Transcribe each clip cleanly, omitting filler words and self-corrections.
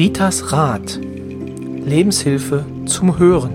Ritas Rat. Lebenshilfe zum Hören.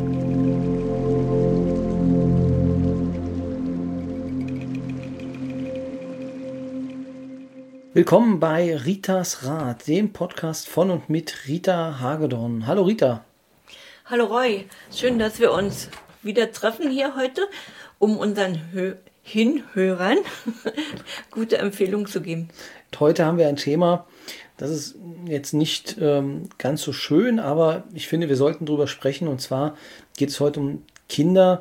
Willkommen bei Ritas Rat, dem Podcast von und mit Rita Hagedorn. Hallo Rita. Hallo Roy, schön, dass wir uns wieder treffen hier heute, um unseren Hinhörern gute Empfehlungen zu geben. Heute haben wir ein Thema, das ist jetzt nicht ganz so schön, aber ich finde, wir sollten drüber sprechen. Und zwar geht es heute um Kinder,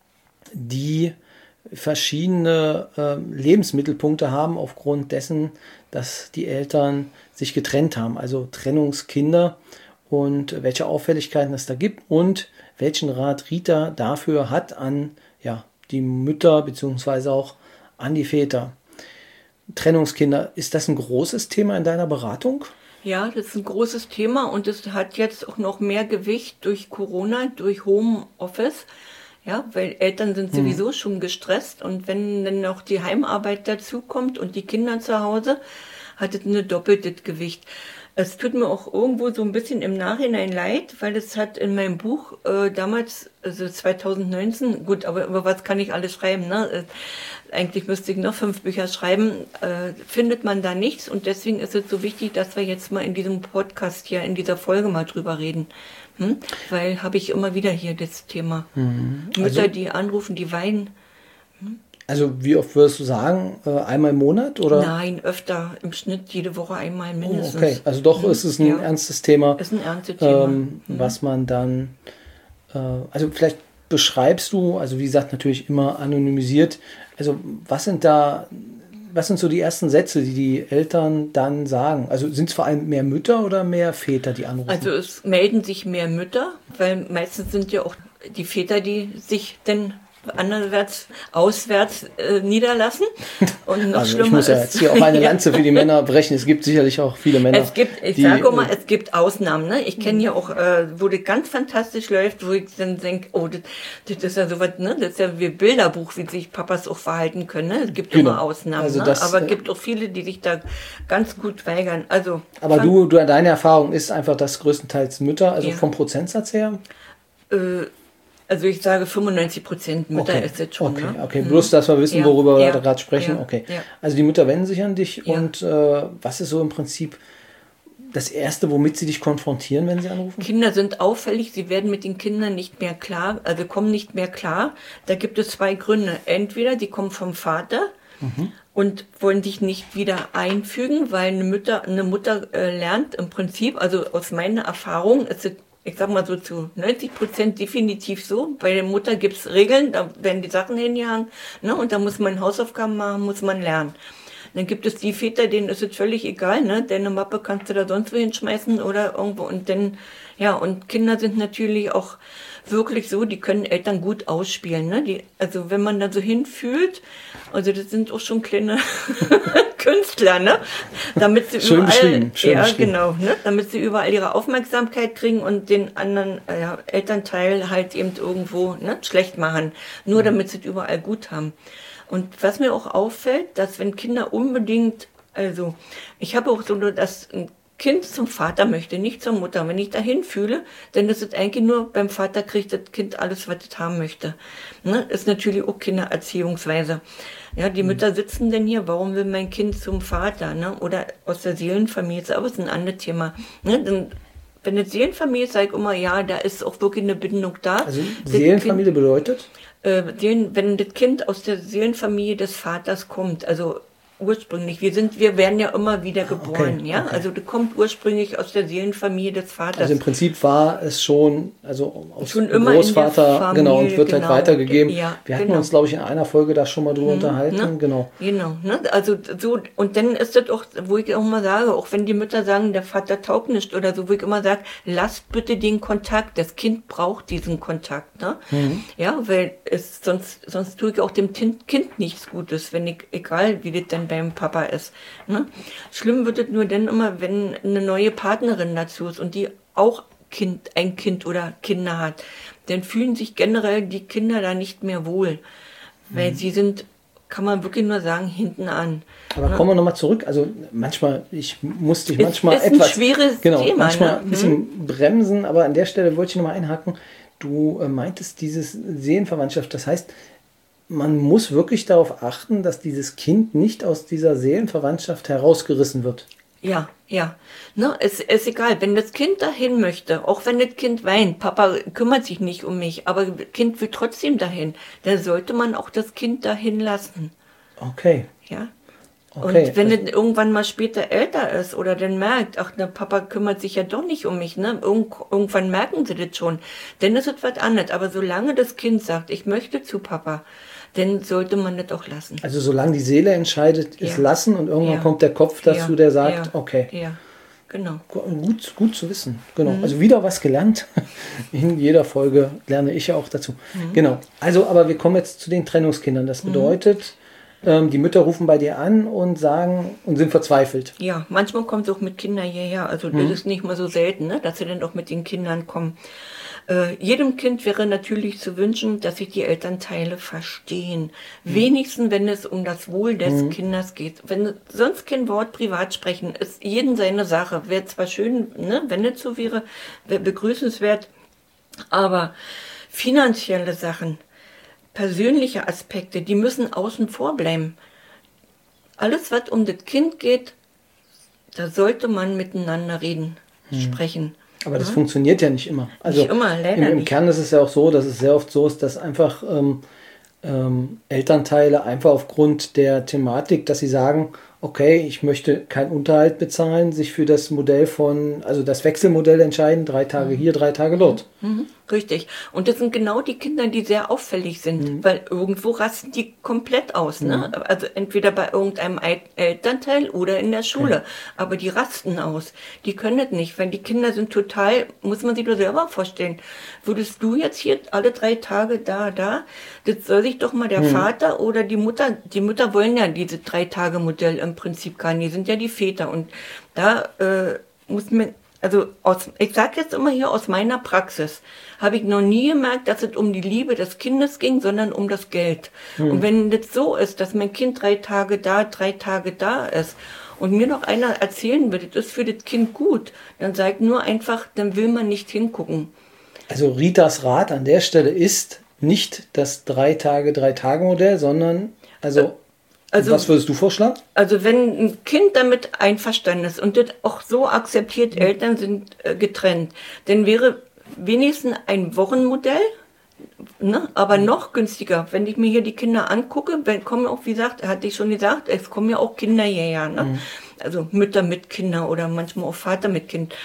die verschiedene Lebensmittelpunkte haben aufgrund dessen, dass die Eltern sich getrennt haben. Also Trennungskinder und welche Auffälligkeiten es da gibt und welchen Rat Rita dafür hat an die Mütter bzw. auch an die Väter. Trennungskinder, ist das ein großes Thema in deiner Beratung? Ja, das ist ein großes Thema und es hat jetzt auch noch mehr Gewicht durch Corona, durch Homeoffice. Ja, weil Eltern sind sowieso schon gestresst und wenn dann noch die Heimarbeit dazukommt und die Kinder zu Hause, hat es ein doppeltes Gewicht. Es tut mir auch irgendwo so ein bisschen im Nachhinein leid, weil es hat in meinem Buch damals, also 2019, gut, aber über was kann ich alles schreiben, ne? Eigentlich müsste ich noch 5 Bücher schreiben, findet man da nichts und deswegen ist es so wichtig, dass wir jetzt mal in diesem Podcast hier, in dieser Folge mal drüber reden. Weil habe ich immer wieder hier das Thema. Mütter, die anrufen, die weinen. Also wie oft würdest du sagen? Einmal im Monat? Oder? Nein, öfter. Im Schnitt jede Woche einmal mindestens. Okay, also doch ist es ein ernstes Thema. Ist ein ernstes Thema. Was man dann, also vielleicht beschreibst du, also wie gesagt, natürlich immer anonymisiert, also was sind so die ersten Sätze, die die Eltern dann sagen? Also sind es vor allem mehr Mütter oder mehr Väter, die anrufen? Also es melden sich mehr Mütter, weil meistens sind ja auch die Väter, die sich dann auswärts niederlassen. Und noch also schlimmer ich muss ja jetzt hier auch eine Lanze für die Männer brechen. Es gibt sicherlich auch viele Männer. Ich sage mal, es gibt Ausnahmen. Ne? Ich kenne ja auch, wo das ganz fantastisch läuft, wo ich dann denke, oh, das ist ja sowas, ne? Das ist ja wie Bilderbuch, wie sich Papas auch verhalten können. Ne? Es gibt immer Ausnahmen, also ne? Aber es gibt auch viele, die sich da ganz gut weigern. Also, aber deine Erfahrung ist einfach, dass größtenteils Mütter, also vom Prozentsatz her? Also ich sage 95% Mütter ist jetzt schon. Okay, bloß, dass wir wissen, worüber wir gerade sprechen. Okay. Ja. Also die Mütter wenden sich an dich und was ist so im Prinzip das Erste, womit sie dich konfrontieren, wenn sie anrufen? Kinder sind auffällig, sie werden mit den Kindern nicht mehr klar, also kommen nicht mehr klar. Da gibt es 2 Gründe. Entweder die kommen vom Vater und wollen sich nicht wieder einfügen, weil eine Mutter lernt im Prinzip, also aus meiner Erfahrung ist es, ich sag mal so zu 90% definitiv so. Bei der Mutter gibt's Regeln, da werden die Sachen hingehangen, ne? Und da muss man Hausaufgaben machen, muss man lernen. Dann gibt es die Väter, denen ist es völlig egal, ne? Deine Mappe kannst du da sonst wo hinschmeißen oder irgendwo. Und dann, und Kinder sind natürlich auch wirklich so, die können Eltern gut ausspielen, ne? Also wenn man da so hinfühlt, also das sind auch schon kleine Künstler, ne? Damit sie schön beschrieben. Genau, ne? Damit sie überall ihre Aufmerksamkeit kriegen und den anderen Elternteil halt eben irgendwo schlecht machen, nur damit sie es überall gut haben. Und was mir auch auffällt, dass wenn Kinder unbedingt, also ich habe auch so, dass ein Kind zum Vater möchte, nicht zur Mutter. Wenn ich dahin fühle, dann ist es eigentlich nur, beim Vater kriegt das Kind alles, was es haben möchte. Ne? Ist natürlich auch Kindererziehungsweise. Ja, die Mütter sitzen denn hier, warum will mein Kind zum Vater? Ne? Oder aus der Seelenfamilie, aber ist ein anderes Thema. Ne? Dann, wenn es Seelenfamilie ist, sage ich immer, da ist auch wirklich eine Bindung da. Also Seelenfamilie bedeutet? Wenn das Kind aus der Seelenfamilie des Vaters kommt, also ursprünglich, wir werden ja immer wieder geboren, Okay. Also das kommt ursprünglich aus der Seelenfamilie des Vaters. Also im Prinzip war es schon, also aus schon dem immer Großvater, Familie, genau, und wird halt weitergegeben. Wir hatten uns, glaube ich, in einer Folge da schon mal drüber unterhalten, ne? Genau, ne? Also so, und dann ist das auch, wo ich auch mal sage, auch wenn die Mütter sagen, der Vater taugt nicht oder so, wo ich immer sage, lasst bitte den Kontakt, das Kind braucht diesen Kontakt, ne? Ja, weil sonst tue ich auch dem Kind nichts Gutes, egal wie das dann beim Papa ist. Ne? Schlimm wird es nur dann immer, wenn eine neue Partnerin dazu ist und die auch ein Kind oder Kinder hat. Dann fühlen sich generell die Kinder da nicht mehr wohl, weil sie sind kann man wirklich nur sagen, hinten an. Aber kommen wir nochmal zurück. Also manchmal, ich musste dich manchmal ist ein schweres Thema, manchmal ein bisschen bremsen, aber an der Stelle wollte ich nochmal einhaken. Du meintest dieses Seelenverwandtschaft, das heißt, man muss wirklich darauf achten, dass dieses Kind nicht aus dieser Seelenverwandtschaft herausgerissen wird. Ja. Ne, es ist egal, wenn das Kind dahin möchte, auch wenn das Kind weint, Papa kümmert sich nicht um mich, aber das Kind will trotzdem dahin, dann sollte man auch das Kind dahin lassen. Okay. Ja. Okay. Und wenn es irgendwann mal später älter ist oder dann merkt, ach, der Papa kümmert sich ja doch nicht um mich, ne? Irgendwann merken sie das schon. Dann ist es was anderes. Aber solange das Kind sagt, ich möchte zu Papa, dann sollte man das auch lassen. Also solange die Seele entscheidet, ist lassen und irgendwann kommt der Kopf dazu, der sagt, okay. Ja, genau. Gut zu wissen. Genau. Also wieder was gelernt. In jeder Folge lerne ich ja auch dazu. Genau. Also, aber wir kommen jetzt zu den Trennungskindern. Das bedeutet, die Mütter rufen bei dir an und sagen und sind verzweifelt. Ja, manchmal kommt es auch mit Kindern hierher. Also das ist nicht mal so selten, ne, dass sie dann auch mit den Kindern kommen. Jedem Kind wäre natürlich zu wünschen, dass sich die Elternteile verstehen. Wenigstens, wenn es um das Wohl des Kindes geht. Wenn sonst kein Wort privat sprechen, ist jedem seine Sache. Wäre zwar schön, ne, wenn es so wäre, wäre begrüßenswert, aber finanzielle Sachen, persönliche Aspekte, die müssen außen vor bleiben. Alles, was um das Kind geht, da sollte man miteinander reden, sprechen. Aber das funktioniert ja nicht immer. Also nicht immer, leider im nicht. Kern ist es ja auch so, dass es sehr oft so ist, dass einfach Elternteile einfach aufgrund der Thematik, dass sie sagen, okay, ich möchte keinen Unterhalt bezahlen, sich für das Modell also das Wechselmodell entscheiden, 3 Tage hier, 3 Tage dort. Richtig. Und das sind genau die Kinder, die sehr auffällig sind, weil irgendwo rasten die komplett aus. Ne? Also entweder bei irgendeinem Elternteil oder in der Schule. Aber die rasten aus. Die können das nicht, weil die Kinder sind total, muss man sich nur selber vorstellen. Würdest du jetzt hier alle 3 Tage da, das soll sich doch mal der Vater oder die Mütter wollen ja dieses 3-Tage-Modell im Prinzip gar nicht, die sind ja die Väter. Und da muss man, also ich sage jetzt immer hier aus meiner Praxis, habe ich noch nie gemerkt, dass es um die Liebe des Kindes ging, sondern um das Geld. Und wenn das so ist, dass mein Kind 3 Tage da, 3 Tage da ist und mir noch einer erzählen wird, das ist für das Kind gut, dann sage ich nur einfach, dann will man nicht hingucken. Also Ritas Rat an der Stelle ist nicht das 3-Tage-3-Tage-Modell, sondern was würdest du vorschlagen? Also wenn ein Kind damit einverstanden ist und das auch so akzeptiert, Eltern sind getrennt, dann wäre wenigstens ein Wochenmodell, ne, aber noch günstiger. Wenn ich mir hier die Kinder angucke, dann kommen auch, wie gesagt, hatte ich schon gesagt, es kommen ja auch Kinder hierher, ne? Also Mütter mit Kindern oder manchmal auch Vater mit Kind.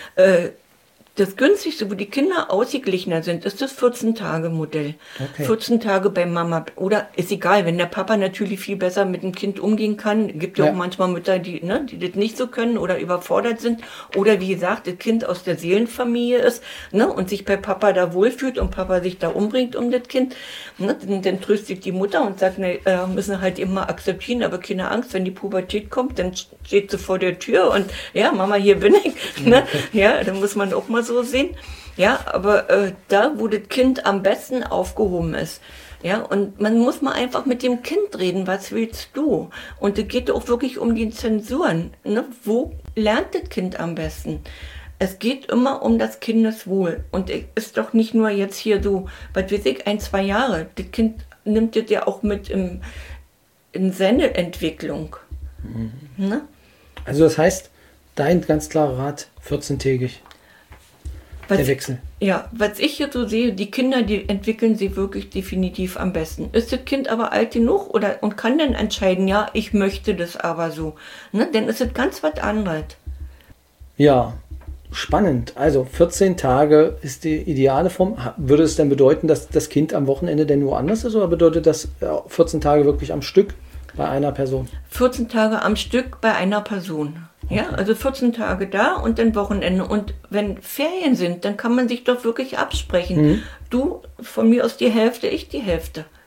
Das günstigste, wo die Kinder ausgeglichener sind, ist das 14-Tage-Modell. Okay. 14 Tage bei Mama. Oder ist egal, wenn der Papa natürlich viel besser mit dem Kind umgehen kann. Gibt ja auch manchmal Mütter, die das nicht so können oder überfordert sind. Oder wie gesagt, das Kind aus der Seelenfamilie ist, ne, und sich bei Papa da wohlfühlt und Papa sich da umbringt um das Kind. Ne, dann tröstet die Mutter und sagt, ne, müssen halt immer akzeptieren, aber keine Angst, wenn die Pubertät kommt, dann steht sie vor der Tür und ja, Mama, hier bin ich. Ne? Ja, dann muss man auch mal so sehen. Ja, aber da, wo das Kind am besten aufgehoben ist, ja, und man muss mal einfach mit dem Kind reden, was willst du? Und es geht auch wirklich um die Zensuren. Ne? Wo lernt das Kind am besten? Es geht immer um das Kindeswohl. Und es ist doch nicht nur jetzt hier so, was weiß ich, 1-2 Jahre. Das Kind nimmt das ja auch mit in seine Entwicklung. Ne? Also das heißt, dein ganz klarer Rat, 14-tägig. Der Wechsel. Ja, was ich hier so sehe, die Kinder, die entwickeln sie wirklich definitiv am besten. Ist das Kind aber alt genug und kann dann entscheiden, ja, ich möchte das aber so, ne? Dann ist es ganz was anderes. Ja, spannend. Also 14 Tage ist die ideale Form. Würde es denn bedeuten, dass das Kind am Wochenende denn woanders ist oder bedeutet das 14 Tage wirklich am Stück bei einer Person? 14 Tage am Stück bei einer Person. Ja, also 14 Tage da und dann Wochenende. Und wenn Ferien sind, dann kann man sich doch wirklich absprechen. Du, von mir aus die Hälfte, ich die Hälfte.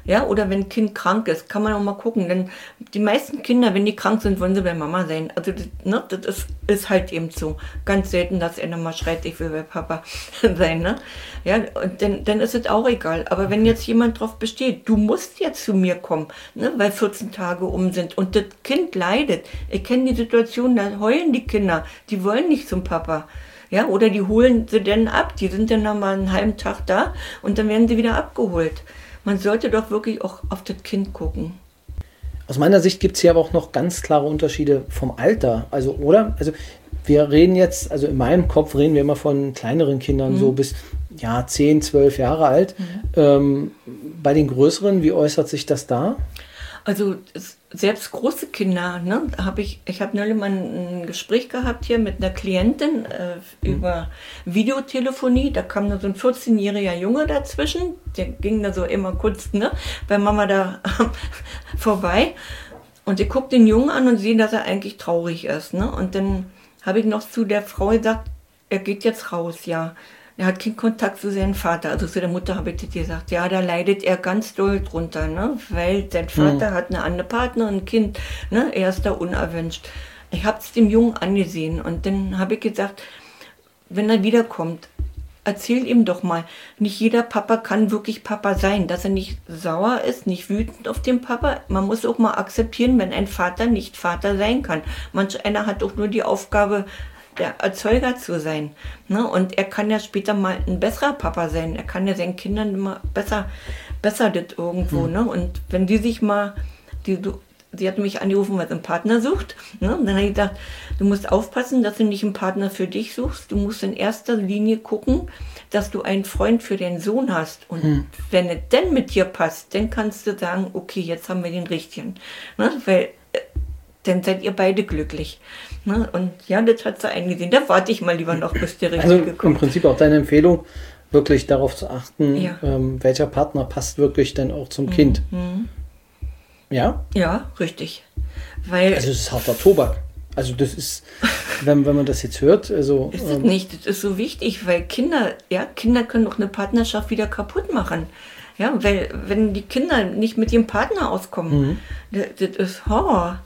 Ja, oder wenn ein Kind krank ist, kann man auch mal gucken. Denn die meisten Kinder, wenn die krank sind, wollen sie bei Mama sein. Also das ist halt eben so. Ganz selten, dass einer mal schreit, ich will bei Papa sein. Ne? Ja, und dann ist es auch egal. Aber wenn jetzt jemand drauf besteht, du musst jetzt zu mir kommen, ne, weil 14 Tage um sind und das Kind leidet. Ich kenne die Situation, da heulen die Kinder, die wollen nicht zum Papa. Ja, oder die holen sie dann ab, die sind dann noch mal einen halben Tag da und dann werden sie wieder abgeholt. Man sollte doch wirklich auch auf das Kind gucken. Aus meiner Sicht gibt es hier aber auch noch ganz klare Unterschiede vom Alter. Also, oder? Also, wir reden jetzt, also in meinem Kopf reden wir immer von kleineren Kindern, so bis 10, 12 Jahre alt. Bei den größeren, wie äußert sich das da? Also selbst große Kinder, ne, ich habe neulich mal ein Gespräch gehabt hier mit einer Klientin über Videotelefonie. Da kam da so ein 14-jähriger Junge dazwischen, der ging da so immer kurz, ne, bei Mama da vorbei. Und ich gucke den Jungen an und sehe, dass er eigentlich traurig ist. Ne? Und dann habe ich noch zu der Frau gesagt, er geht jetzt raus, ja. Er hat keinen Kontakt zu seinem Vater, also zu der Mutter habe ich das gesagt. Ja, da leidet er ganz doll drunter, ne? Weil sein Vater hat eine andere Partnerin, ein Kind, ne? Er ist da unerwünscht. Ich habe es dem Jungen angesehen und dann habe ich gesagt, wenn er wiederkommt, erzähl ihm doch mal, nicht jeder Papa kann wirklich Papa sein, dass er nicht sauer ist, nicht wütend auf den Papa. Man muss auch mal akzeptieren, wenn ein Vater nicht Vater sein kann. Manch einer hat auch nur die Aufgabe, der Erzeuger zu sein. Ne? Und er kann ja später mal ein besserer Papa sein. Er kann ja seinen Kindern immer besser das irgendwo. Ne? Und wenn die sich mal, sie hat mich angerufen, weil sie einen Partner sucht. Ne? Und dann habe ich gesagt, du musst aufpassen, dass du nicht einen Partner für dich suchst. Du musst in erster Linie gucken, dass du einen Freund für den Sohn hast. Und wenn es denn mit dir passt, dann kannst du sagen, okay, jetzt haben wir den richtigen. Ne? Weil dann seid ihr beide glücklich. Ne? Und ja, das hat sie eingesehen. Da warte ich mal lieber noch, bis der Richtige kommt. Also im Prinzip auch deine Empfehlung, wirklich darauf zu achten, welcher Partner passt wirklich dann auch zum Kind. Ja? Ja, richtig. Also es ist harter Tobak. Also das ist, wenn man das jetzt hört, also... Ist es nicht, das ist so wichtig, weil Kinder können auch eine Partnerschaft wieder kaputt machen. Ja, weil wenn die Kinder nicht mit ihrem Partner auskommen, das ist Horror.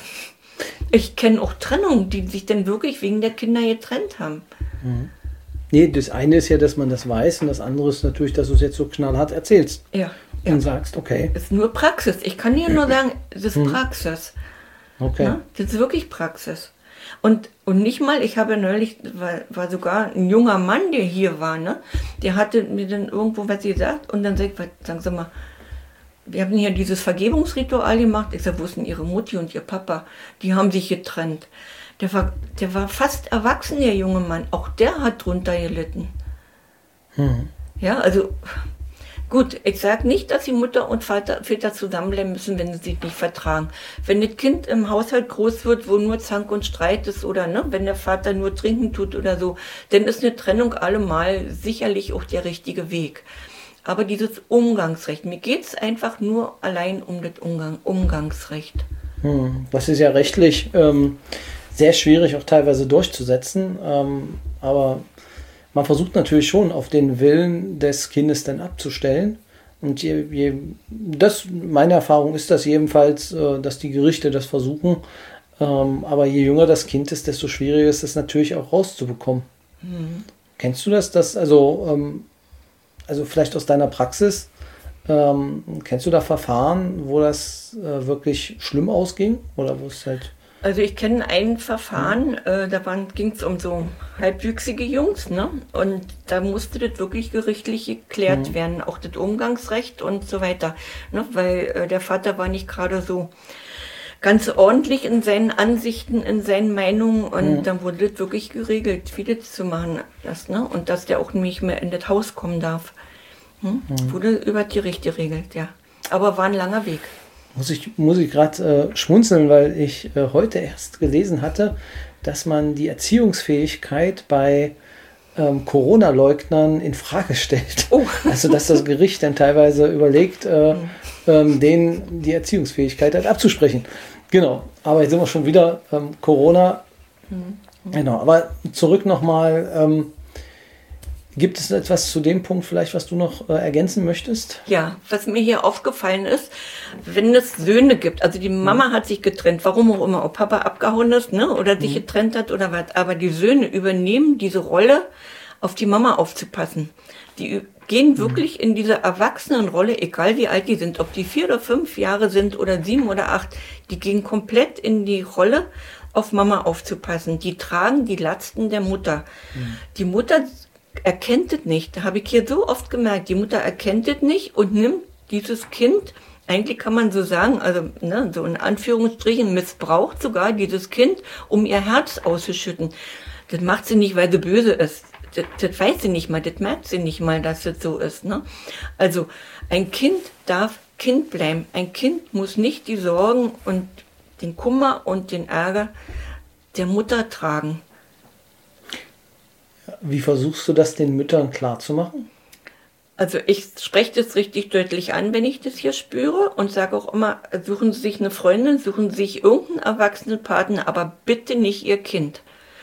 Ich kenne auch Trennungen, die sich dann wirklich wegen der Kinder getrennt haben. Nee, das eine ist ja, dass man das weiß und das andere ist natürlich, dass du es jetzt so knallhart erzählst. Ja. Und sagst, okay. Das ist nur Praxis. Ich kann dir nur sagen, das ist Praxis. Okay. Ja, das ist wirklich Praxis. Und nicht mal, ich habe neulich, war sogar ein junger Mann, der hier war, ne? Der hatte mir dann irgendwo was gesagt und dann sagen Sie mal, wir haben hier dieses Vergebungsritual gemacht. Ich sage, wo ist denn Ihre Mutti und Ihr Papa? Die haben sich getrennt. Der war fast erwachsen, der junge Mann. Auch der hat drunter gelitten. Ja, also gut, ich sage nicht, dass die Mutter und Väter zusammenbleiben müssen, wenn sie sich nicht vertragen. Wenn das Kind im Haushalt groß wird, wo nur Zank und Streit ist oder ne, wenn der Vater nur trinken tut oder so, dann ist eine Trennung allemal sicherlich auch der richtige Weg. Aber dieses Umgangsrecht, mir geht es einfach nur allein um das Umgangsrecht. Das ist ja rechtlich sehr schwierig auch teilweise durchzusetzen, aber man versucht natürlich schon auf den Willen des Kindes dann abzustellen. Und meine Erfahrung ist das jedenfalls, dass die Gerichte das versuchen, aber je jünger das Kind ist, desto schwieriger ist es natürlich auch rauszubekommen. Kennst du das? Also vielleicht aus deiner Praxis, kennst du da Verfahren, wo das wirklich schlimm ausging? Oder wo es halt... Also ich kenne ein Verfahren, da ging es um so halbwüchsige Jungs, ne? Und da musste das wirklich gerichtlich geklärt werden, auch das Umgangsrecht und so weiter. Ne? Weil der Vater war nicht gerade so ganz ordentlich in seinen Ansichten, in seinen Meinungen und dann wurde das wirklich geregelt, wie das zu machen ist, ne? Und dass der auch nicht mehr in das Haus kommen darf. Wurde über die Gericht geregelt, ja. Aber war ein langer Weg. Muss ich gerade schmunzeln, weil ich heute erst gelesen hatte, dass man die Erziehungsfähigkeit bei Corona-Leugnern in Frage stellt. Oh. Also dass das Gericht dann teilweise überlegt, denen die Erziehungsfähigkeit halt abzusprechen. Genau, aber jetzt sind wir schon wieder Corona. Genau, aber zurück nochmal. Gibt es etwas zu dem Punkt vielleicht, was du noch ergänzen möchtest? Ja, was mir hier aufgefallen ist, wenn es Söhne gibt, also die Mama hat sich getrennt, warum auch immer, ob Papa abgehauen ist, ne, oder sich getrennt hat oder was, aber die Söhne übernehmen diese Rolle, auf die Mama aufzupassen. Die gehen wirklich in diese Erwachsenenrolle, egal wie alt die sind, ob die 4 oder 5 Jahre sind oder 7 oder 8, die gehen komplett in die Rolle, auf Mama aufzupassen. Die tragen die Lasten der Mutter. Die Mutter erkennt es nicht. Da habe ich hier so oft gemerkt, die Mutter erkennt es nicht und nimmt dieses Kind, eigentlich kann man so sagen, also ne, so in Anführungsstrichen, missbraucht sogar dieses Kind, um ihr Herz auszuschütten. Das macht sie nicht, weil sie böse ist. Das weiß sie nicht mal, das merkt sie nicht mal, dass das so ist. Ne? Also ein Kind darf Kind bleiben. Ein Kind muss nicht die Sorgen und den Kummer und den Ärger der Mutter tragen. Wie versuchst du das den Müttern klarzumachen? Also ich spreche das richtig deutlich an, wenn ich das hier spüre und sage auch immer, suchen Sie sich eine Freundin, suchen Sie sich irgendeinen erwachsenen Partner, aber bitte nicht Ihr Kind.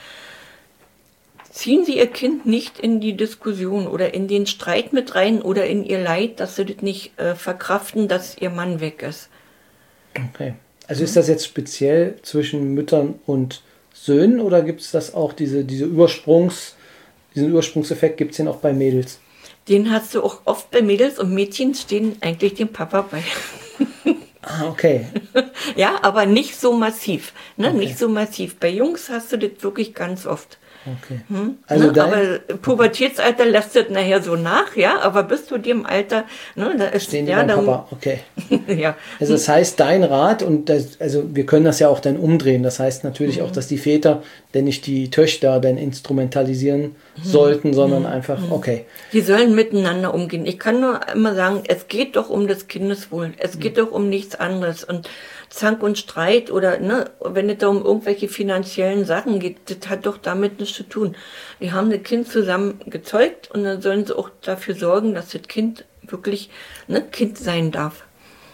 Ziehen Sie Ihr Kind nicht in die Diskussion oder in den Streit mit rein oder in ihr Leid, dass Sie das nicht verkraften, dass Ihr Mann weg ist. Okay. Also ist das jetzt speziell zwischen Müttern und Söhnen oder gibt es das auch, diesen Übersprungseffekt gibt es den auch bei Mädels? Den hast du auch oft bei Mädels und Mädchen stehen eigentlich dem Papa bei. Ah, okay. Ja, aber nicht so massiv. Ne? Okay. Nicht so massiv. Bei Jungs hast du das wirklich ganz oft. Okay. Also ne? Aber Pubertätsalter lässt das nachher so nach, ja, aber bis zu dem Alter, ne, da ist stehen die beim Papa, okay. Ja. Also das heißt, dein Rat, und also wir können das ja auch dann umdrehen, das heißt natürlich auch, dass die Väter denn nicht die Töchter dann instrumentalisieren sollten, sondern einfach, okay. Die sollen miteinander umgehen. Ich kann nur immer sagen, es geht doch um das Kindeswohl, es geht doch um nichts anderes und Zank und Streit oder ne, wenn es da um irgendwelche finanziellen Sachen geht, das hat doch damit nichts zu tun. Wir haben das Kind zusammen gezeugt und dann sollen sie auch dafür sorgen, dass das Kind wirklich Kind sein darf.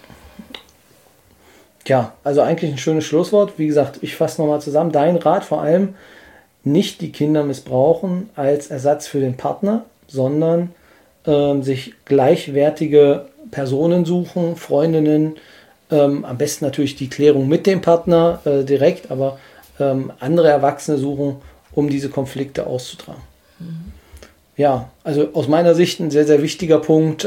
Ja, also eigentlich ein schönes Schlusswort. Wie gesagt, ich fasse nochmal zusammen. Dein Rat vor allem, nicht die Kinder missbrauchen als Ersatz für den Partner, sondern sich gleichwertige Personen suchen, Freundinnen, am besten natürlich die Klärung mit dem Partner direkt, aber andere Erwachsene suchen, um diese Konflikte auszutragen. Ja, also aus meiner Sicht ein sehr, sehr wichtiger Punkt,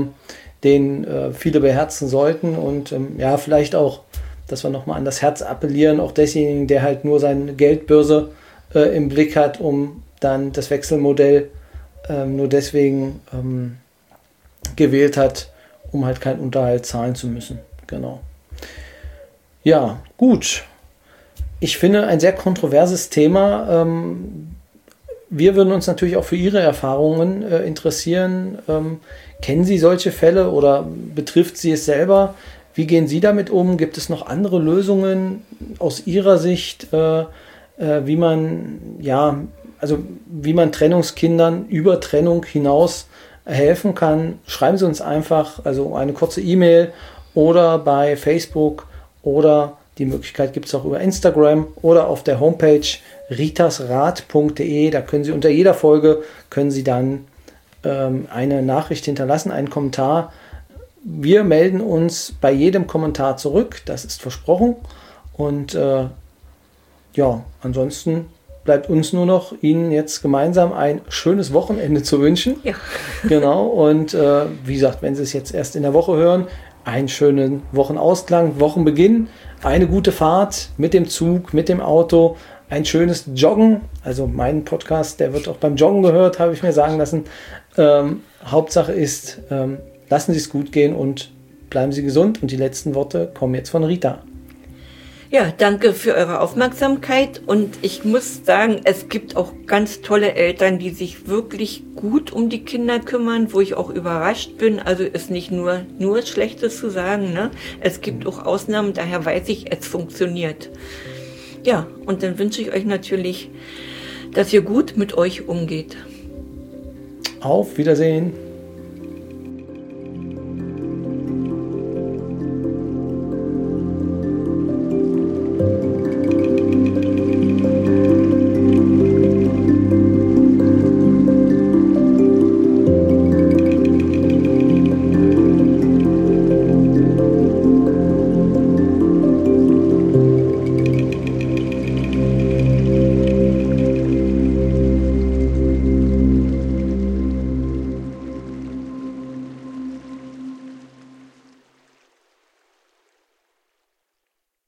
den viele beherzen sollten und ja, vielleicht auch, dass wir nochmal an das Herz appellieren, auch desjenigen, der halt nur seine Geldbörse im Blick hat, um dann das Wechselmodell nur deswegen gewählt hat, um halt keinen Unterhalt zahlen zu müssen. Genau. Ja, gut. Ich finde ein sehr kontroverses Thema. Wir würden uns natürlich auch für Ihre Erfahrungen interessieren. Kennen Sie solche Fälle oder betrifft Sie es selber? Wie gehen Sie damit um? Gibt es noch andere Lösungen aus Ihrer Sicht, wie man Trennungskindern über Trennung hinaus helfen kann? Schreiben Sie uns einfach also eine kurze E-Mail oder bei Facebook oder die Möglichkeit gibt es auch über Instagram oder auf der Homepage ritasrat.de. Da können Sie unter jeder Folge dann eine Nachricht hinterlassen, einen Kommentar. Wir melden uns bei jedem Kommentar zurück, das ist versprochen. Und ansonsten bleibt uns nur noch, Ihnen jetzt gemeinsam ein schönes Wochenende zu wünschen. Ja. Genau, und wie gesagt, wenn Sie es jetzt erst in der Woche hören, einen schönen Wochenausklang, Wochenbeginn, eine gute Fahrt mit dem Zug, mit dem Auto, ein schönes Joggen. Also mein Podcast, der wird auch beim Joggen gehört, habe ich mir sagen lassen. Hauptsache ist, lassen Sie es gut gehen und bleiben Sie gesund. Und die letzten Worte kommen jetzt von Rita. Ja, danke für eure Aufmerksamkeit und ich muss sagen, es gibt auch ganz tolle Eltern, die sich wirklich gut um die Kinder kümmern, wo ich auch überrascht bin. Also ist nicht nur Schlechtes zu sagen, ne? Es gibt auch Ausnahmen, daher weiß ich, es funktioniert. Ja, und dann wünsche ich euch natürlich, dass ihr gut mit euch umgeht. Auf Wiedersehen.